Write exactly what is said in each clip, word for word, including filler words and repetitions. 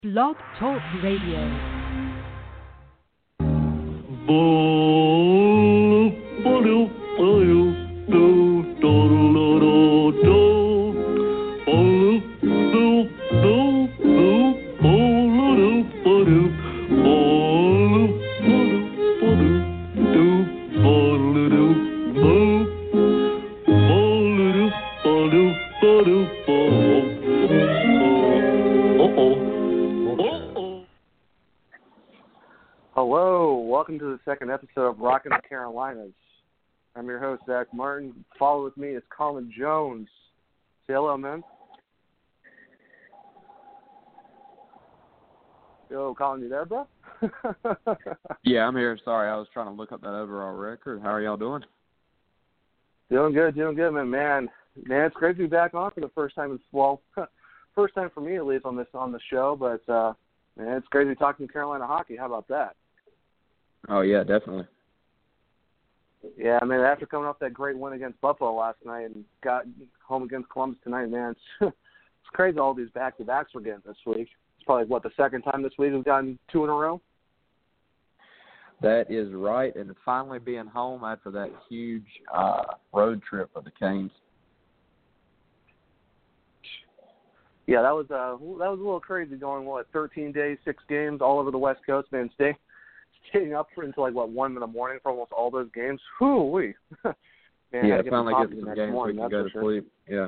Blog Talk Radio. Hello, welcome to the second episode of Rockin' the Carolinas. I'm your host, Zach Martin. Follow with me is Colin Jones. Say hello, man. Yo, Colin, you there, bro? Yeah, I'm here. Sorry, I was trying to look up that overall record. How are y'all doing? Doing good, doing good, man. Man, man, it's great to be back on for the first time. In, well, first time for me at least on this on the show. But uh, man, it's great to be talking Carolina hockey. How about that? Oh yeah, definitely. Yeah, I mean, after coming off that great win against Buffalo last night and got home against Columbus tonight, man, it's, it's crazy all these back-to-backs we're getting this week. It's probably, what, the second time this week we've gotten two in a row? That is right, and finally being home after that huge uh, road trip for the Canes. Yeah, that was uh, that was a little crazy going, what, thirteen days, six games all over the West Coast, man. Stay, staying up for until, like, what, one in the morning for almost all those games. Whew-wee. Man, yeah, get finally some getting some next games morning, we can go to sure. sleep. Yeah.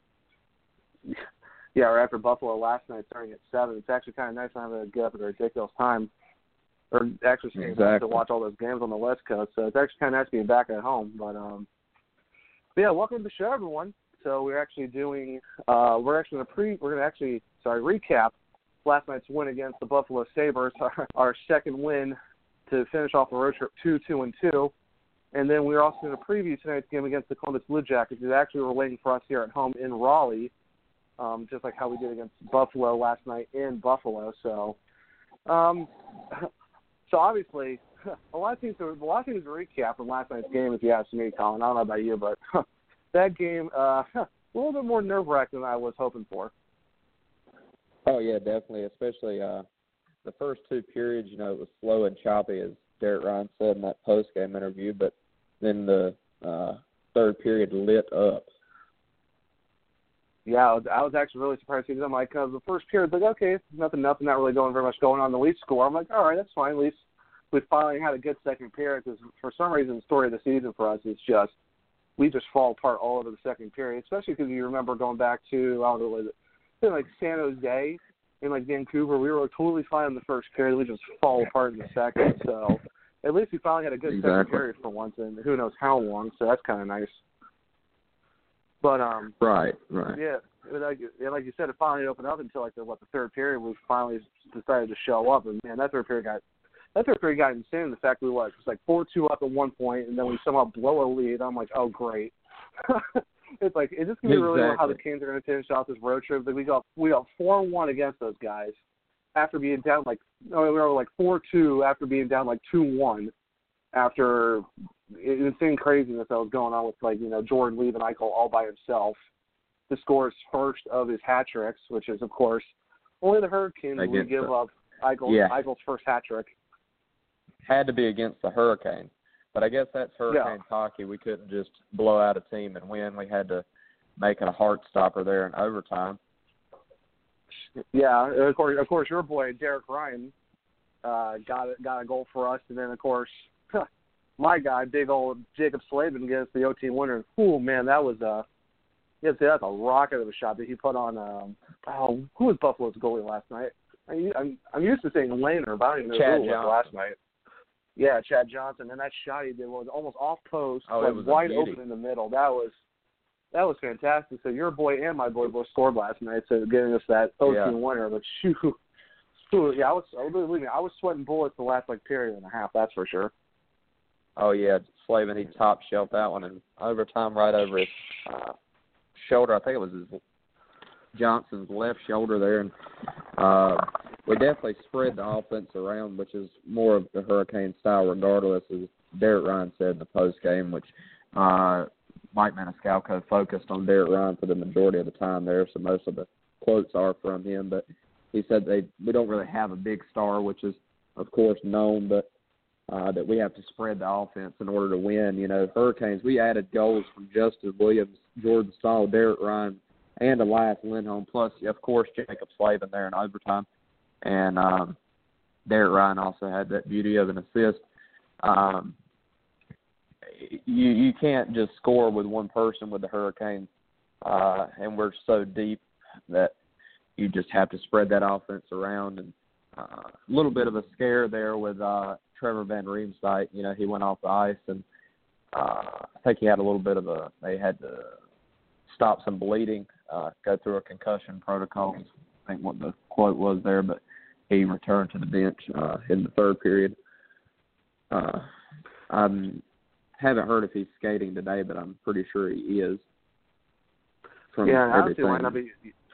Yeah, or after Buffalo last night starting at seven, it's actually kind of nice not having to get up at a ridiculous time, or actually staying exactly. up to watch all those games on the West Coast. So it's actually kind of nice being back at home. But, um, but yeah, welcome to the show, everyone. So we're actually doing, uh, we're actually going to pre, we're going to actually, sorry, recap last night's win against the Buffalo Sabres, our, our second win to finish off the road trip two, two, and two. And then we're also going to preview tonight's game against the Columbus Blue Jackets. It's actually we're waiting for us here at home in Raleigh. Um, just like how we did against Buffalo last night in Buffalo. So, um, so obviously, a lot of things to, a lot of things to recap from last night's game, if you ask me, Colin. I don't know about you, but that game uh, a little bit more nerve-wracking than I was hoping for. Oh yeah, definitely. Especially uh, the first two periods, you know, it was slow and choppy, as Derek Ryan said in that post-game interview. But then the uh, third period lit up. Yeah, I was, I was actually really surprised because I'm like, uh, the first period, like, okay, nothing, nothing, not really going very much going on. The lead score, I'm like, all right, that's fine. At least we finally had a good second period because for some reason, the story of the season for us is just we just fall apart all over the second period, especially because you remember going back to, I don't know, was it, like San Jose and like Vancouver, we were totally fine in the first period. We just fall apart in the second. So at least we finally had a good exactly. second period for once, and who knows how long. So that's kind of nice. But um, right, right. Yeah, like like you said, it finally opened up until like the what the third period we finally decided to show up, and man, that third period got that third period got insane. The fact we was it was like four two up at one point, and then we somehow blow a lead. I'm like, oh great. It's like is this gonna be really exactly. how the Canes are gonna finish off this road trip? Like we got we got four one against those guys after being down like no, we were like four two after being down like two one after. Insane craziness that was going on with, like, you know, Jordan leaving Eichel all by himself to score his first of his hat tricks, which is, of course, only the Hurricanes would give the, up Eichel, yeah. Eichel's first hat trick. Had to be against the Hurricanes. But I guess that's Hurricanes yeah. hockey. We couldn't just blow out a team and win. We had to make it a heart stopper there in overtime. Yeah, of course, of course your boy, Derek Ryan, uh, got, got a goal for us. And then, of course, my guy, big old Jacob Slavin, gets the O T winner. Oh man, that was a yeah, that's a rocket of a shot that he put on. Um, oh, who was Buffalo's goalie last night? I, I'm I'm used to saying Laner, but I don't even know Chad who it was last night. Yeah, Chad Johnson, and that shot he did was almost off post, oh, like it was wide open in the middle. That was that was fantastic. So your boy and my boy both scored last night, so giving us that O T yeah. winner. But shoot, shoot, yeah, I was believe me, I was sweating bullets the last like period and a half. That's for sure. Oh, yeah, Slavin, he top shelved that one in overtime right over his uh, shoulder. I think it was his Johnson's left shoulder there. And uh, we definitely spread the offense around, which is more of the Hurricane style regardless, as Derek Ryan said in the postgame, which uh, Mike Maniscalco focused on Derek Ryan for the majority of the time there, so most of the quotes are from him. But he said they we don't really have a big star, which is of course known, but uh, that we have to spread the offense in order to win. You know, Hurricanes, we added goals from Justin Williams, Jordan Stahl, Derek Ryan, and Elias Lindholm, plus of course Jacob Slavin there in overtime, and um, Derek Ryan also had that beauty of an assist. Um, you you can't just score with one person with the Hurricanes, uh, and we're so deep that you just have to spread that offense around. And uh, a little bit of a scare there with uh, Trevor Van Riemsdyk. You know, he went off the ice, and uh, I think he had a little bit of a – they had to stop some bleeding, uh, go through a concussion protocol. I think what the quote was there, but he returned to the bench uh, in the third period. Uh, I haven't heard if he's skating today, but I'm pretty sure he is. From yeah, I don't see everything. why not be.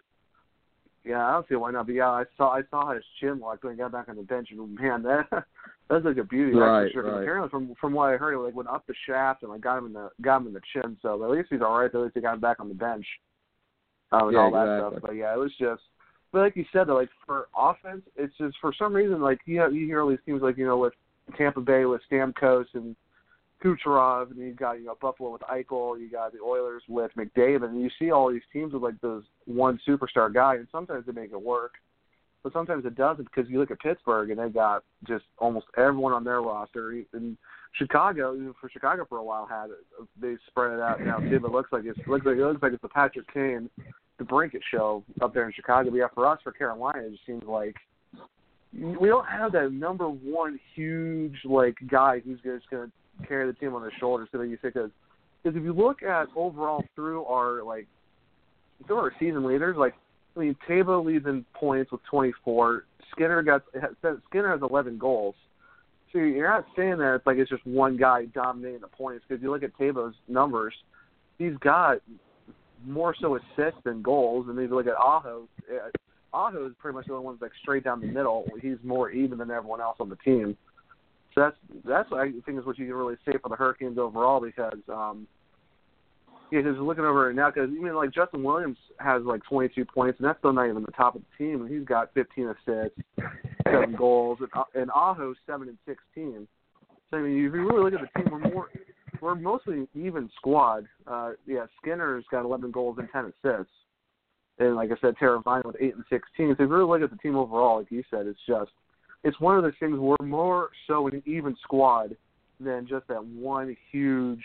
Yeah, I don't see why not. But yeah, I saw I saw his chin locked when he got back on the bench, and man, that that's like a beauty. Right, that's for sure. right. Apparently, from from what I heard, it like went up the shaft and like got him in the got him in the chin. So at least he's all right. At least he got him back on the bench. Um, and Yeah, all that exactly. stuff. But yeah, it was just. But like you said, though, like for offense, it's just for some reason like you know, you hear all these teams like you know with Tampa Bay with Stamkos and Kucherov, and you got you know Buffalo with Eichel, you got the Oilers with McDavid, and you see all these teams with like those one superstar guy, and sometimes they make it work, but sometimes it doesn't because you look at Pittsburgh and they got just almost everyone on their roster. And Chicago, even for Chicago for a while had it, they spread it out now too. But it looks like it's it looks like it looks like it's the Patrick Kane, the Brinket show up there in Chicago. But yeah, for us for Carolina, it just seems like we don't have that number one huge like guy who's just going to carry the team on his shoulders. So that you think because if you look at overall through our like through our season leaders, like I mean Tebow leads in points with twenty-four. Skinner got Skinner has eleven goals. So you're not saying that it's like it's just one guy dominating the points because you look at Tebow's numbers, he's got more so assists than goals. And then you look at Aho, Aho is pretty much the only one that's like straight down the middle. He's more even than everyone else on the team. So that's that's what I think is what you can really say for the Hurricanes overall because um, yeah, because looking over it now, because even like Justin Williams has like twenty-two points, and that's still not even the top of the team, and he's got fifteen assists, seven goals, and, and Aho seven and sixteen. So I mean, if you really look at the team, we're more we're mostly even squad. Uh, yeah, Skinner's got eleven goals and ten assists, and like I said, Tara Vine with eight and sixteen. So if you really look at the team overall, like you said, it's just it's one of those things we're more so an even squad than just that one huge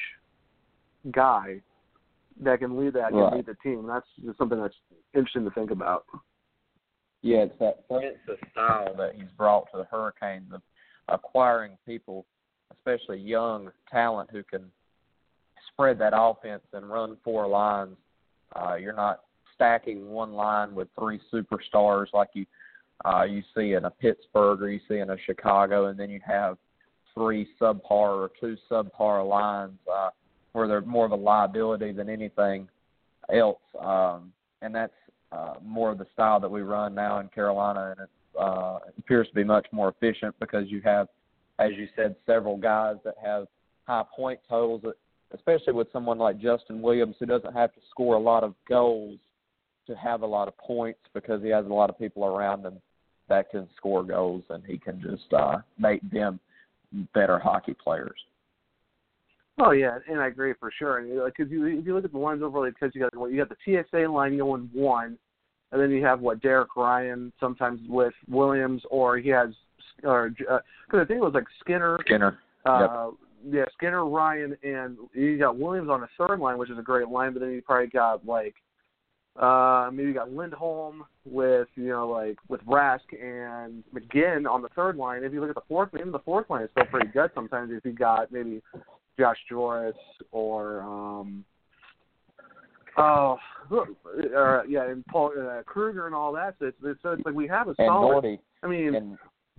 guy that can lead that, right. can lead the team. And that's just something that's interesting to think about. Yeah, it's that Francis style that he's brought to the Hurricanes of acquiring people, especially young talent, who can spread that offense and run four lines. Uh, you're not stacking one line with three superstars like you uh, you see in a Pittsburgh or you see in a Chicago, and then you have three subpar or two subpar lines uh, where they're more of a liability than anything else. Um, and that's uh, more of the style that we run now in Carolina, and it, uh, it appears to be much more efficient because you have, as you said, several guys that have high point totals, especially with someone like Justin Williams who doesn't have to score a lot of goals to have a lot of points because he has a lot of people around him that can score goals, and he can just uh, make them better hockey players. Oh yeah, and I agree for sure. And because you, if you look at the lines overall, because you got you got the T S A line going one, and then you have what Derek Ryan sometimes with Williams, or he has, or because uh, I think it was like Skinner. Skinner. Uh, yep. Yeah, Skinner, Ryan, and you got Williams on the third line, which is a great line. But then you probably got like uh, maybe you got Lindholm with you know like with Rask and McGinn on the third line. If you look at the fourth, even the fourth line is still pretty good sometimes. If you got maybe Josh Joris or um, oh, uh, yeah, and Paul uh, Kruger and all that. So it's, it's, it's like we have a and solid. Nordy, I mean, and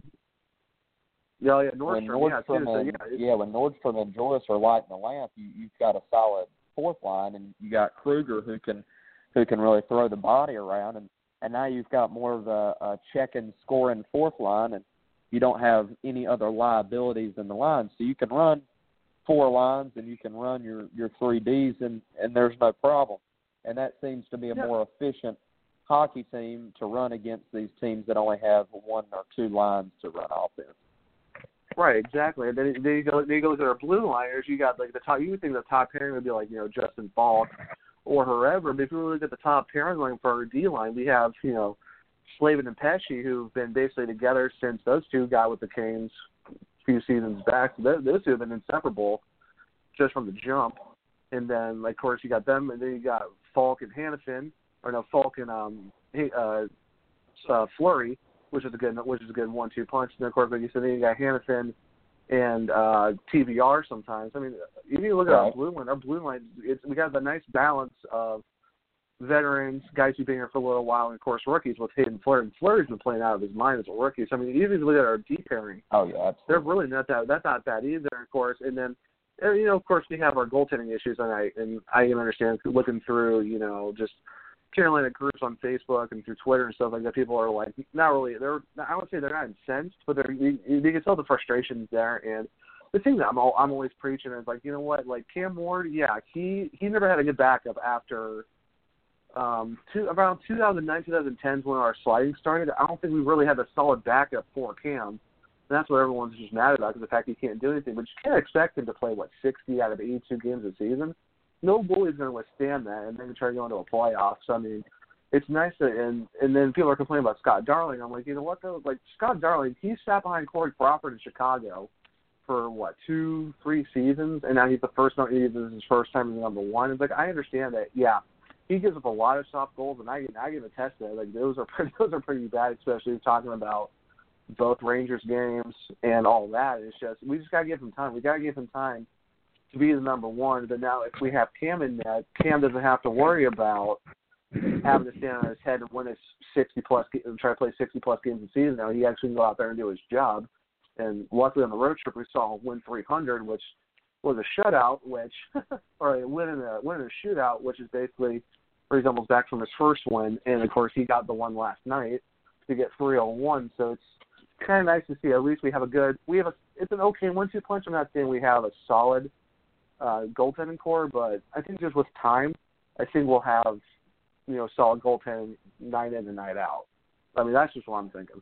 yeah, yeah, when Nordstrom, yeah, Nordstrom too. So, and, yeah, yeah, when Nordstrom and Joris are lighting the lamp, you, you've got a solid fourth line, and you got Kruger who can who can really throw the body around, and, and now you've got more of a, a check-and scoring fourth line, and you don't have any other liabilities in the line, so you can run four lines and you can run your, your three Ds, and, and there's no problem. And that seems to be a yeah. more efficient hockey team to run against these teams that only have one or two lines to run offense. Right, exactly. And then, then you go, then you go to our blue liners. You got like the top. You would think the top pairing would be like you know Justin Falk or whoever. But if you look at the top pairing line for our D line, we have you know Slavin and Pesce, who've been basically together since those two got with the Canes a few seasons back. So those, those two have been inseparable just from the jump. And then, like, of course, you got them, and then you got Falk and Hannafin, or no, Falk and um, uh, uh, Fleury, which is a good, which is a good one-two punch. And then, of course, like you said, then you got Hannafin and uh, T V R sometimes. I mean, if you look at right. our blue line, our blue line, it's, we got the nice balance of veterans, guys who've been here for a little while, and, of course, rookies with Hayden Fleury. And Fleury's been playing out of his mind as a rookie. So, I mean, even if you look at our D pairing, oh, yeah, absolutely. they're really not that, that's not bad either, of course. And then, And, you know, of course, we have our goaltending issues, and I and I can understand looking through, you know, just Carolina groups on Facebook and through Twitter and stuff like that. People are like, not really, they're, I would say they're not incensed, but they're, you, you can tell the frustrations there. And the thing that I'm all, I'm always preaching is like, you know what, like Cam Ward, yeah, he he never had a good backup after um two, around two thousand nine, twenty ten when our sliding started. I don't think we really had a solid backup for Cam. And that's what everyone's just mad about, because the fact he can't do anything. But you can't expect him to play, what, sixty out of eighty-two games a season? No goalie's going to withstand that and then try to go into a playoff. So, I mean, it's nice that, and, and then people are complaining about Scott Darling. I'm like, you know what, though? Like, Scott Darling, he sat behind Corey Crawford in Chicago for, what, two, three seasons, and now he's the first, this is his first time in the number one. It's like, I understand that, yeah, he gives up a lot of soft goals, and I, I can attest to that. Like, those are pretty, those are pretty bad, especially talking about both Rangers games and all that. It's just, we just got to give him time. We got to give him time to be the number one. But now if we have Cam in net, Cam doesn't have to worry about having to stand on his head and win his sixty-plus, and try to play sixty-plus games a season. Now he actually can go out there and do his job. And luckily on the road trip, we saw him win three hundred, which was a shutout, which, or a win in a, win in a shootout, which is basically where he's almost back from his first win. And, of course, he got the one last night to get three oh one. So it's kind of nice to see. At least we have a good, we have a, it's an okay one-two punch. I'm not saying we have a solid uh, goaltending core, but I think just with time, I think we'll have, you know, solid goaltending night in and night out. I mean, that's just what I'm thinking.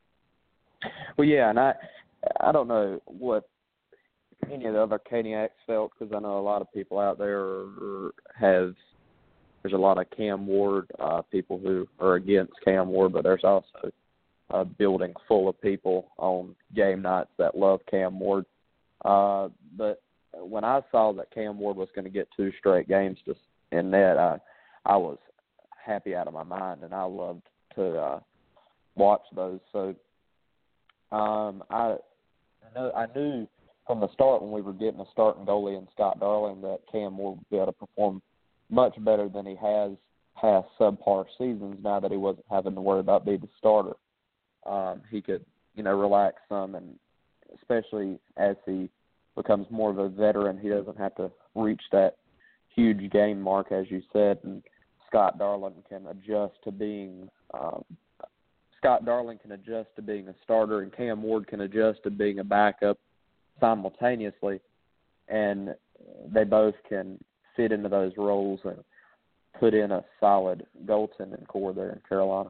Well, yeah, and I, I don't know what any of the other Caniacs felt, because I know a lot of people out there are, have, there's a lot of Cam Ward uh, people who are against Cam Ward, but there's also a building full of people on game nights that love Cam Ward. Uh, but when I saw that Cam Ward was going to get two straight games to, in net, I, I was happy out of my mind, and I loved to uh, watch those. So um, I, I, know, I knew from the start when we were getting a starting goalie in Scott Darling that Cam Ward would be able to perform much better than he has past subpar seasons now that he wasn't having to worry about being the starter. Um, he could, you know, relax some, and especially as he becomes more of a veteran, he doesn't have to reach that huge game mark, as you said, and Scott Darling can adjust to being um, Scott Darling can adjust to being a starter, and Cam Ward can adjust to being a backup simultaneously, and they both can fit into those roles and put in a solid goaltending core there in Carolina.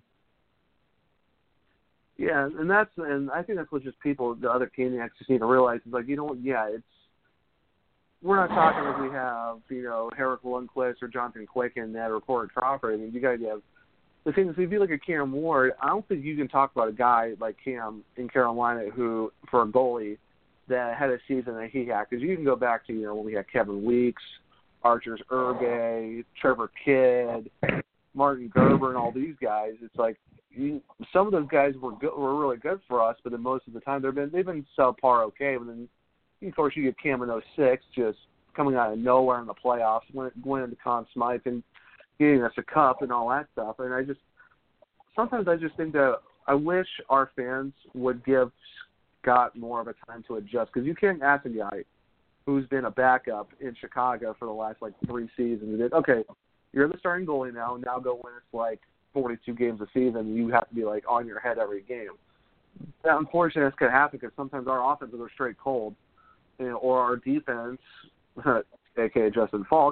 Yeah, and that's and I think that's what just people, the other Caniacs, just need to realize is like, you know, yeah, it's we're not talking like we have, you know, Henrik Lundqvist or Jonathan Quick in that or Corey Crawford. I mean, you got to have the thing is, if you look at Cam Ward, I don't think you can talk about a guy like Cam in Carolina who, for a goalie, that had a season that he had. Because you can go back to, you know, when we had Kevin Weeks, Archers Ergay, Trevor Kidd, Martin Gerber, and all these guys. It's like you, some of those guys were good, were really good for us, but then most of the time they've been they've been subpar okay. But then, of course, you get Cam in oh six just coming out of nowhere in the playoffs, winning, winning the Conn Smythe and getting us a cup and all that stuff. And I just sometimes I just think that I wish our fans would give Scott more of a time to adjust, because you can't ask a guy who's been a backup in Chicago for the last like three seasons. That, okay, you're the starting goalie now. Now go win it's like forty-two games a season. You have to be like on your head every game. That, unfortunately, that's going to happen because sometimes our offenses are straight cold, you know, or our defense, aka Justin Falk,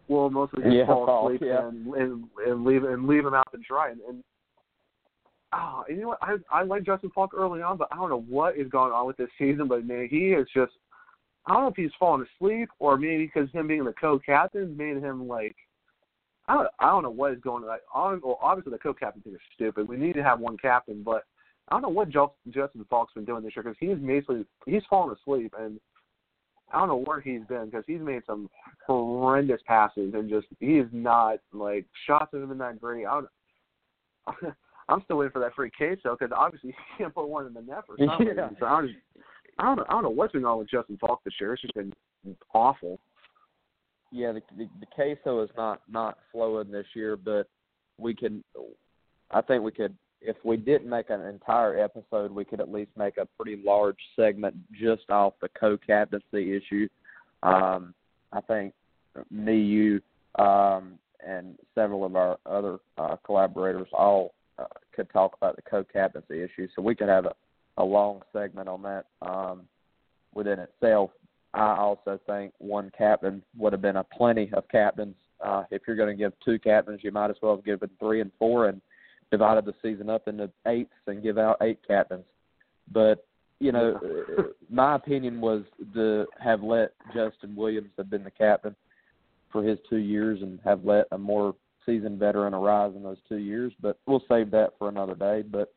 will mostly just yeah, fall fall, asleep yeah. and, and and leave and leave him out to dry. And, and oh, you know what? I I like Justin Falk early on, but I don't know what is going on with this season. But man, he is just, I don't know if he's falling asleep or maybe because him being the co-captain made him like, I don't I don't know what is going on. Like, well, obviously the co-captain thing is stupid. We need to have one captain, but I don't know what Justin Falk's been doing this year because he's basically he's fallen asleep, and I don't know where he's been because he's made some horrendous passes and just he is not like shots haven't been that great. I don't, I'm still waiting for that free queso because obviously he can't put one in the net for some yeah. reason. So I don't, I don't know I don't know what's been on with Justin Falk this year. It's just been awful. Yeah, the, the the queso is not not flowing this year, but we can. I think we could. If we didn't make an entire episode, we could at least make a pretty large segment just off the co-captaincy issue. Um, I think me, you, um, and several of our other uh, collaborators all uh, could talk about the co-captaincy issue. So we could have a, a long segment on that um, within itself. I also think one captain would have been a plenty of captains. Uh, if you're going to give two captains, you might as well have given three and four and divided the season up into eighths and give out eight captains. But, you know, my opinion was to have let Justin Williams have been the captain for his two years and have let a more seasoned veteran arise in those two years. But we'll save that for another day. But,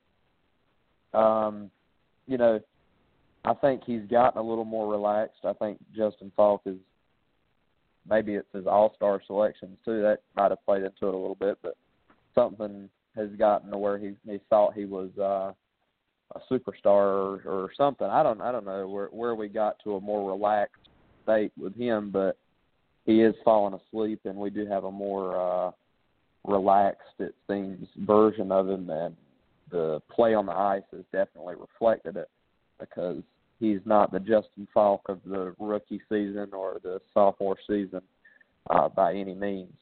um, you know, I think he's gotten a little more relaxed. I think Justin Falk is – maybe it's his all-star selections too. That might have played into it a little bit. But something – has gotten to where he he thought he was uh, a superstar or, or something. I don't I don't know where where we got to a more relaxed state with him, but he is falling asleep, and we do have a more uh, relaxed, it seems, version of him, and the play on the ice has definitely reflected it because he's not the Justin Falk of the rookie season or the sophomore season uh, by any means.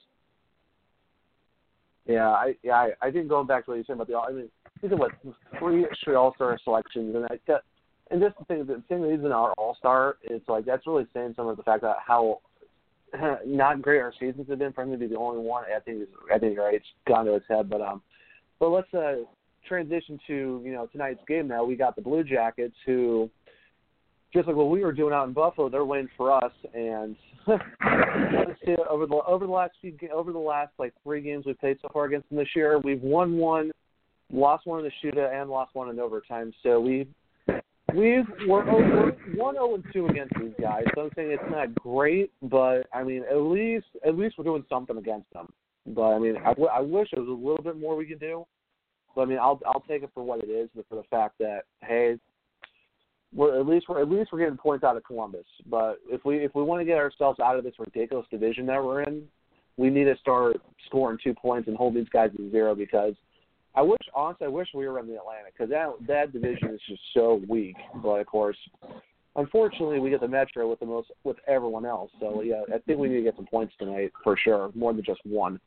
Yeah, I yeah I, I think going back to what you said about the I mean these are what three straight All Star selections and I got and just the thing the thing that isn't our All Star is like that's really saying some of the fact that how not great our seasons have been for him to be the only one. I think it's, I think right it's gone to his head, but um but let's uh, transition to you know tonight's game. Now we got the Blue Jackets who just like what we were doing out in Buffalo, they're waiting for us and. over the over the last few over the last like three games we've played so far against them this year, we've won one, lost one in the shootout, and lost one in overtime. So we we've we're over one zero and two against these guys. So I'm saying it's not great, but I mean at least at least we're doing something against them. But I mean I, I wish there was a little bit more we could do. But I mean I'll I'll take it for what it is, but for the fact that hey. We're at least we're at least we're getting points out of Columbus. But if we if we want to get ourselves out of this ridiculous division that we're in, we need to start scoring two points and hold these guys to zero. Because I wish honestly I wish we were in the Atlantic because that that division is just so weak. But of course, unfortunately, we get the Metro with the most with everyone else. So yeah, I think we need to get some points tonight for sure, more than just one.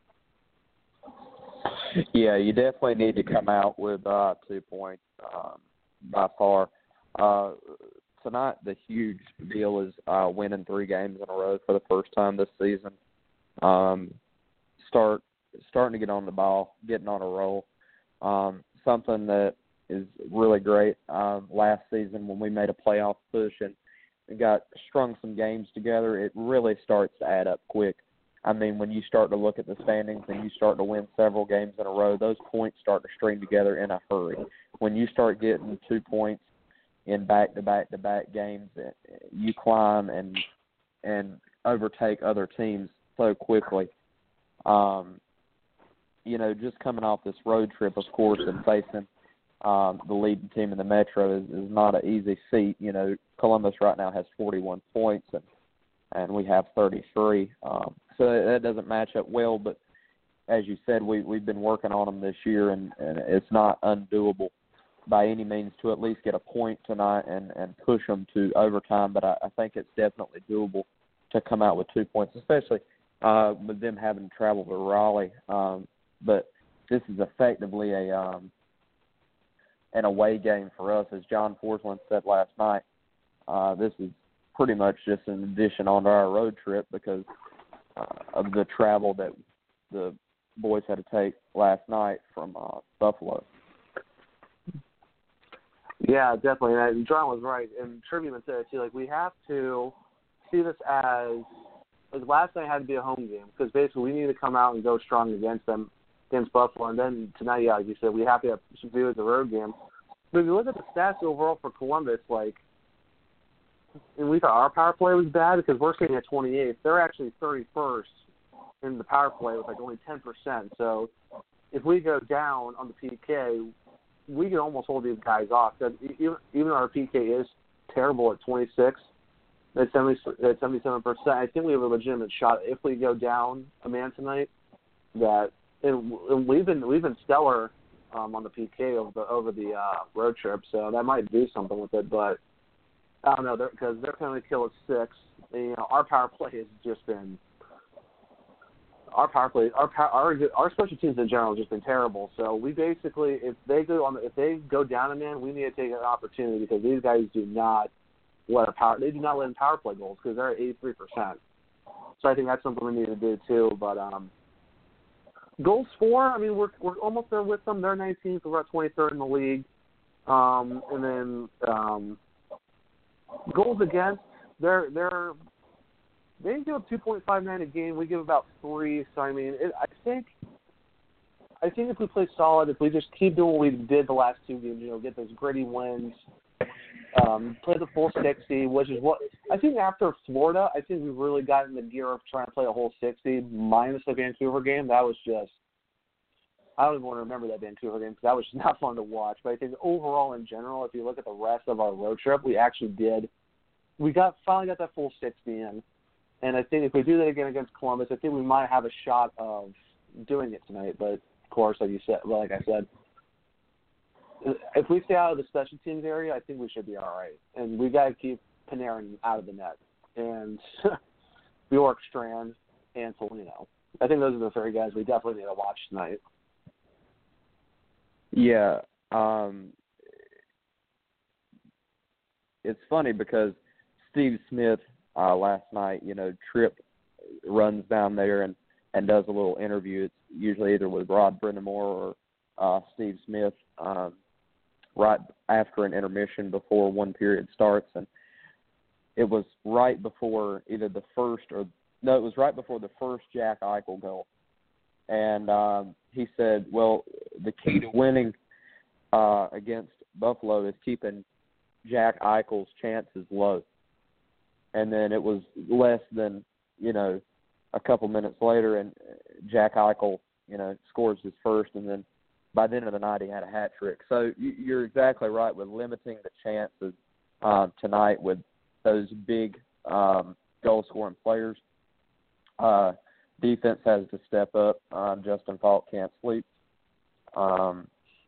Yeah, you definitely need to come out with uh, two points um, by far. Uh, tonight, the huge deal is uh, winning three games in a row for the first time this season. Um, start starting to get on the ball, getting on a roll. Um, something that is really great. Um, last season, when we made a playoff push and got strung some games together, it really starts to add up quick. I mean, when you start to look at the standings and you start to win several games in a row, those points start to string together in a hurry. When you start getting two points in back-to-back-to-back games, you climb and and overtake other teams so quickly. Um, you know, just coming off this road trip, of course, and facing um, the leading team in the Metro is, is not an easy feat. You know, Columbus right now has forty-one points, and, and we have thirty-three. Um, so that doesn't match up well, but as you said, we, we've been working on them this year, and, and it's not undoable by any means to at least get a point tonight and, and push them to overtime. But I, I think it's definitely doable to come out with two points, especially uh, with them having to travel to Raleigh. Um, but this is effectively a um, an away game for us, as John Forsland said last night. Uh, this is pretty much just an addition onto our road trip because uh, of the travel that the boys had to take last night from uh, Buffalo. Yeah, definitely. And John was right. And Tribune said it too. Like, we have to see this as, like, last night had to be a home game because basically we need to come out and go strong against them, against Buffalo. And then tonight, yeah, like you said, we have to have some view as a road game. But if you look at the stats overall for Columbus, like, and we thought our power play was bad because we're sitting at twenty-eighth. They're actually thirty-first in the power play with like only ten percent. So if we go down on the P K, we can almost hold these guys off. That even even though our P K is terrible at twenty-six, at seventy-seven percent, I think we have a legitimate shot if we go down a man tonight. That and, and we've been we've been stellar um, on the P K over the over the uh, road trip, so that might do something with it. But I don't know because they're, they're going to kill at six. And, you know, our power play has just been. Our power play, our our our special teams in general have just been terrible. So we basically, if they go on, if they go down a man, we need to take an opportunity because these guys do not let a power, they do not let in power play goals because they're at eighty-three percent. So I think that's something we need to do too. But um, goals for, I mean, we're we're almost there with them. They're nineteenth, we're at twenty-third in the league. Um, and then um, goals against, they're they're. They give up two point five nine a game. We give about three. So, I mean, it, I think I think if we play solid, if we just keep doing what we did the last two games, you know, get those gritty wins, um, play the full sixty, which is what – I think after Florida, I think we really got in the gear of trying to play a whole sixty minus the Vancouver game. That was just – I don't even want to remember that Vancouver game because that was just not fun to watch. But I think overall in general, if you look at the rest of our road trip, we actually did – we got finally got that full sixty in. And I think if we do that again against Columbus, I think we might have a shot of doing it tonight. But, of course, like you said, well, like I said, if we stay out of the special teams area, I think we should be all right. And we got to keep Panarin out of the net. And Bjorkstrand and Foligno. I think those are the three guys we definitely need to watch tonight. Yeah. Um, it's funny because Steve Smith – Uh, last night, you know, Tripp runs down there and, and does a little interview. It's usually either with Rod Brind'Amour or uh, Steve Smith um, right after an intermission before one period starts. And it was right before either the first or – no, it was right before the first Jack Eichel goal. And um, he said, well, the key to winning uh, against Buffalo is keeping Jack Eichel's chances low. And then it was less than, you know, a couple minutes later, and Jack Eichel, you know, scores his first, and then by the end of the night he had a hat trick. So you're exactly right with limiting the chances uh, tonight with those big um, goal-scoring players. Uh, defense has to step up. Um, Justin Falk can't sleep. Um,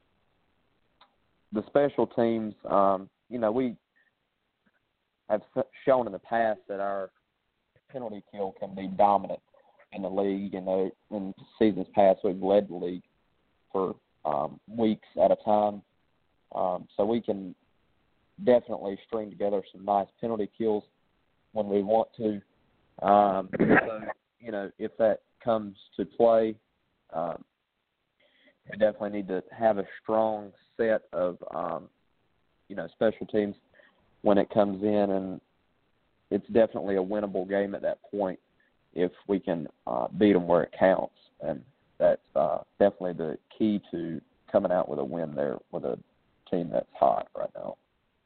the special teams, um, you know, we have shown in the past that our penalty kill can be dominant in the league. You know, in seasons past, we've led the league for um, weeks at a time. Um, so we can definitely string together some nice penalty kills when we want to. Um, so, you know, if that comes to play, um, we definitely need to have a strong set of, um, you know, special teams when it comes in, and it's definitely a winnable game at that point if we can uh, beat them where it counts. And that's uh, definitely the key to coming out with a win there with a team that's hot right now.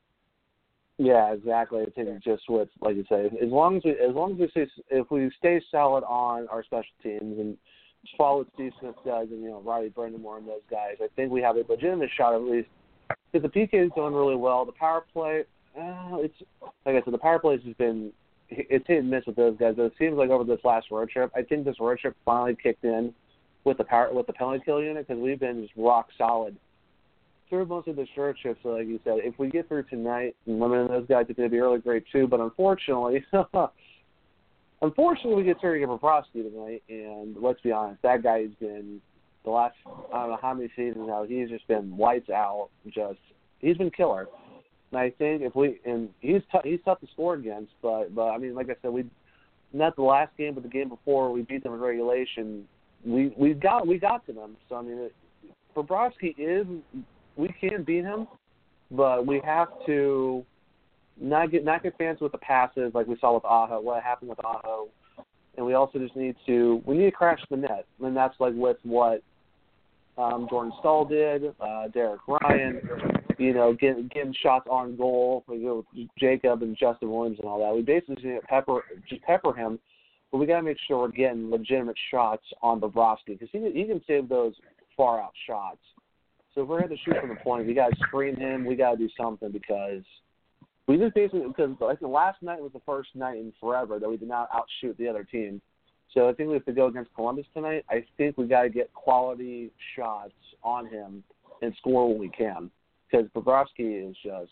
Yeah, exactly. I think just with, like you say, as long as we, as long as we stay, if we stay solid on our special teams and just follow what Steve Smith does and, you know, Roddy Brind'Amour and those guys, I think we have a legitimate shot at least. Because the P K is doing really well. The power play, uh, it's like I said, the power play has just been it's hit and miss with those guys. But it seems like over this last road trip, I think this road trip finally kicked in with the power with the penalty kill unit because we've been just rock solid through most of the road trip. So like you said, if we get through tonight and limiting those guys, it's going to be really great too. But unfortunately, unfortunately, we get Sergei Bobrovsky tonight, and let's be honest, that guy has been the last I don't know how many seasons now. He's just been lights out. Just he's been killer. And I think if we and he's t- he's tough to score against, but but I mean, like I said, we not the last game, but the game before we beat them in regulation, we we got we got to them. So I mean, it, Bobrovsky is we can beat him, but we have to not get not get fancy with the passes like we saw with Aho. What happened with Aho, and we also just need to we need to crash the net, and that's like with what um, Jordan Staal did, uh, Derek Ryan, you know, getting getting shots on goal, you know, Jacob and Justin Williams and all that. We basically just need to pepper just pepper him, but we got to make sure we're getting legitimate shots on Bobrovsky because he he can save those far out shots. So if we're going to shoot from the point, we got to screen him. We got to do something because we just basically because like the last night was the first night in forever that we did not outshoot the other team. So I think we have to go against Columbus tonight. I think we got to get quality shots on him and score when we can because Bobrovsky is just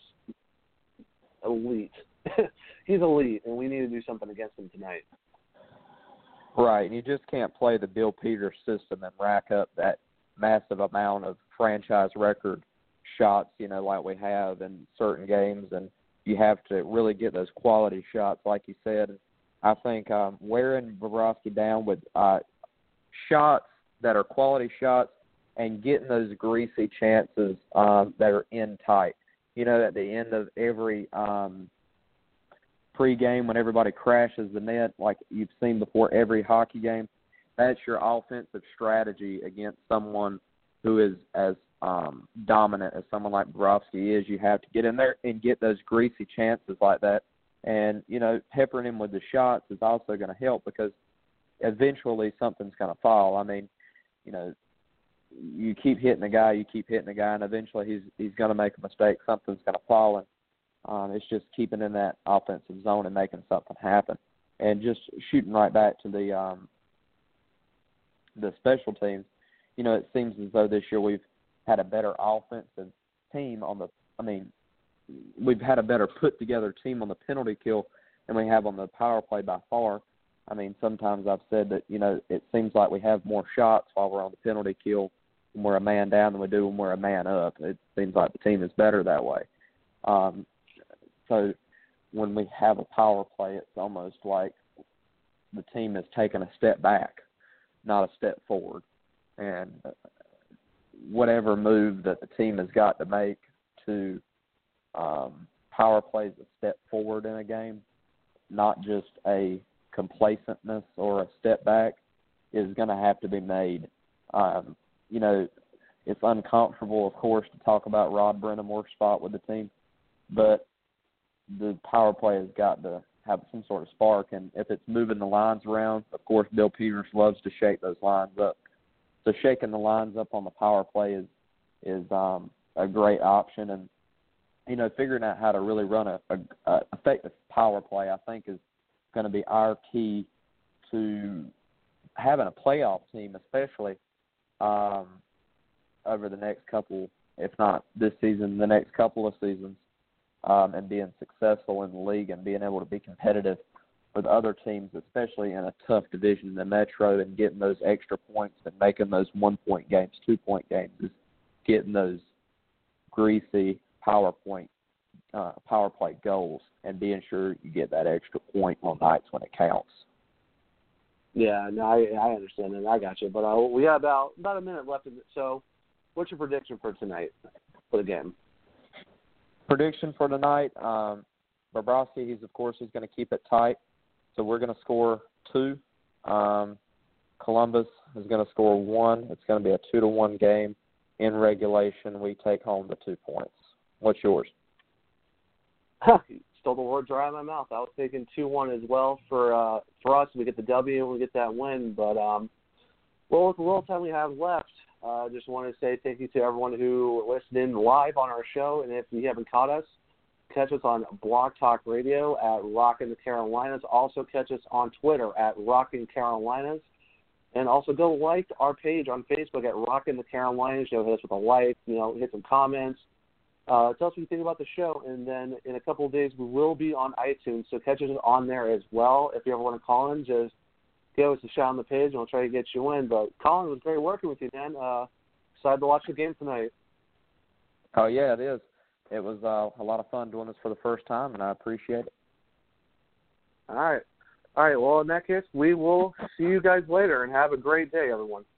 elite. He's elite, and we need to do something against him tonight. Right, and you just can't play the Bill Peters system and rack up that massive amount of franchise record shots, you know, like we have in certain games, and you have to really get those quality shots, like you said. I think um, wearing Bobrovsky down with uh, shots that are quality shots and getting those greasy chances um, that are in tight. You know, at the end of every um, pregame when everybody crashes the net, like you've seen before every hockey game, that's your offensive strategy against someone who is as um, dominant as someone like Bobrovsky is. You have to get in there and get those greasy chances like that. And, you know, peppering him with the shots is also going to help because eventually something's going to fall. I mean, you know, you keep hitting the guy, you keep hitting the guy, and eventually he's he's going to make a mistake. Something's going to fall, and um, it's just keeping in that offensive zone and making something happen. And just shooting right back to the um, the special teams, you know, it seems as though this year we've had a better offensive team on the – I mean, we've had a better put-together team on the penalty kill than we have on the power play by far. I mean, sometimes I've said that, you know, it seems like we have more shots while we're on the penalty kill when we're a man down than we do when we're a man up. It seems like the team is better that way. Um, so when we have a power play, it's almost like the team has taken a step back, not a step forward. And whatever move that the team has got to make to um, power plays a step forward in a game, not just a complacentness or a step back, is going to have to be made. Um, you know, it's uncomfortable, of course, to talk about Rod Brind'Amour's spot with the team, but the power play has got to have some sort of spark, and if it's moving the lines around, of course, Bill Peters loves to shake those lines up. So shaking the lines up on the power play is is um, a great option, and you know, figuring out how to really run a, a, a effective power play, I think, is going to be our key to having a playoff team, especially um, over the next couple, if not this season, the next couple of seasons, um, and being successful in the league and being able to be competitive with other teams, especially in a tough division in the Metro, and getting those extra points and making those one-point games, two-point games, is getting those greasy power point, uh, power play goals and being sure you get that extra point on nights when it counts. Yeah, no, I, I understand and I got you. But uh, we got about about a minute left. In it. So, what's your prediction for tonight for the game? Prediction for tonight, um, Bobrovsky, he's of course is going to keep it tight. So we're going to score two. Um, Columbus is going to score one. It's going to be a two to one game. In regulation, we take home the two points. What's yours? You stole the words right out of my mouth. I was thinking two one as well for uh, for us. We get the W and we get that win. But um, well, with the little time we have left, I uh, just want to say thank you to everyone who listened in live on our show. And if you haven't caught us, catch us on Blog Talk Radio at Rockin' the Carolinas. Also catch us on Twitter at Rockin' Carolinas. And also go like our page on Facebook at Rockin' the Carolinas. You know, hit us with a like, you know, hit some comments. Uh, tell us what you think about the show. And then in a couple of days, we will be on iTunes. So catch us on there as well. If you ever want to call in, just give us a shout on the page and we'll try to get you in. But Colin, it was great working with you, man. Uh, excited to watch the game tonight. Oh, yeah, it is. It was uh, a lot of fun doing this for the first time, and I appreciate it. All right. All right, well, in that case, we will see you guys later, and have a great day, everyone.